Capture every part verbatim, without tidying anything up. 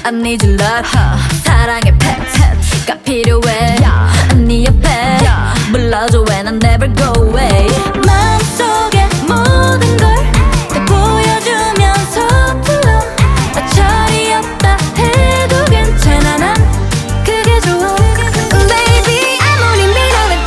I need your love 사랑의 펫가 필요해 네 옆에 불러줘 when I never go away 마음속에 모든 걸 다 보여주면 서툴러 어처리 없다 해도 괜찮아 난 그게 좋아 Baby 아무리 밀어내도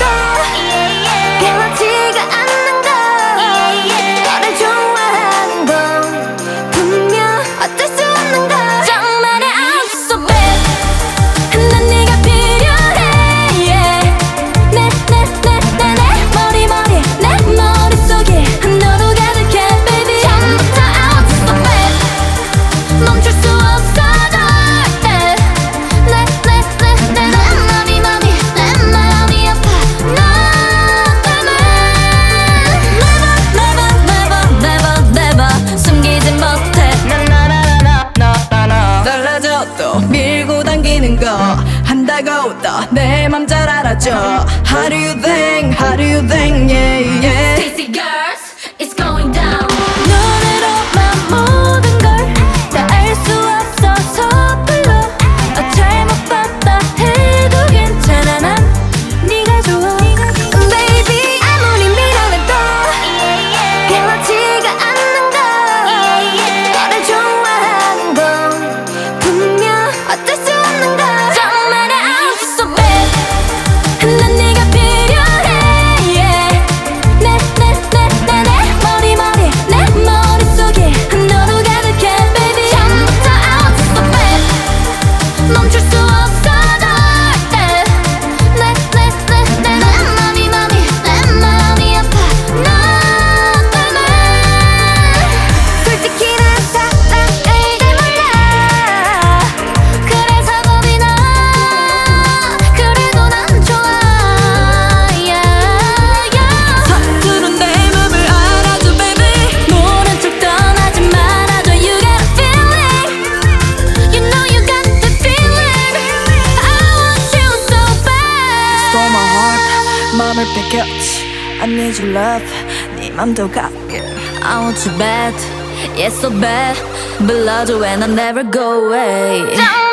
변하지가 않는 걸 너를 좋아하는 건 분명 어쩔 수 없는 걸 정말의 I'm so bad 난 네가 필요해 yeah. 내, 내, 내, 내, 내 머리 머리 내 머릿속에 너로 가득해 baby 처음부터 I'm so bad 멈출 수 없어 절대 내, 내, 내, 내, 내 맘이 맘이 내 마음이 아파 너 때문에 Never, never, never, never, never 숨기지 못해 달라져도 밀고 당기는 거 한다고 또 내 맘 잘 알아줘 How do you think, how do you think, yeah, yeah Sexy girls, it's going down 눈으로만 모든 걸 다 알 수 없어 서툴러 어, 잘못 봤다 해도 괜찮아 난 네가 좋아 Baby 아무리 밀어내도 변하지가 않는 걸 너를 좋아하는 건 분명 어쩔 수 없는 걸 정말의 I'm so bad 난 네가 필요해 yeah. 내, 내, 내, 내, 내 머리 머리 내 머릿속에 너로 가득해 baby 처음부터 I'm so bad 멈출 수 없어 절대 내, 내, 내, 내, 내 맘이 맘이 내 마음이 아파 너 때문에 솔직히 난 사랑을 잘 몰라 그래서 겁이 나 그래도 난 좋아 yeah, yeah. 서투른 내 맘을 알아줘 baby 모른 척 떠나지 말아줘 You got a feeling You know you got the feeling I want you so bad Stole my heart 맘을 뺏겼지 I need your love 네 맘도 갖게 I want you bad Yeah so bad 불러줘 when I never go away